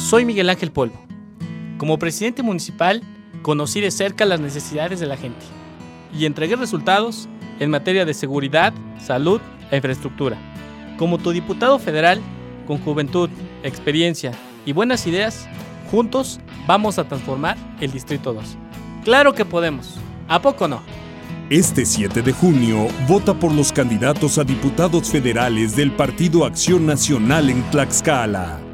Soy Miguel Ángel Polvo. Como presidente municipal, conocí de cerca las necesidades de la gente y entregué resultados en materia de seguridad, salud e infraestructura. Como tu diputado federal, con juventud, experiencia y buenas ideas, juntos vamos a transformar el Distrito 2. ¡Claro que podemos! ¿A poco no? Este 7 de junio, vota por los candidatos a diputados federales del Partido Acción Nacional en Tlaxcala.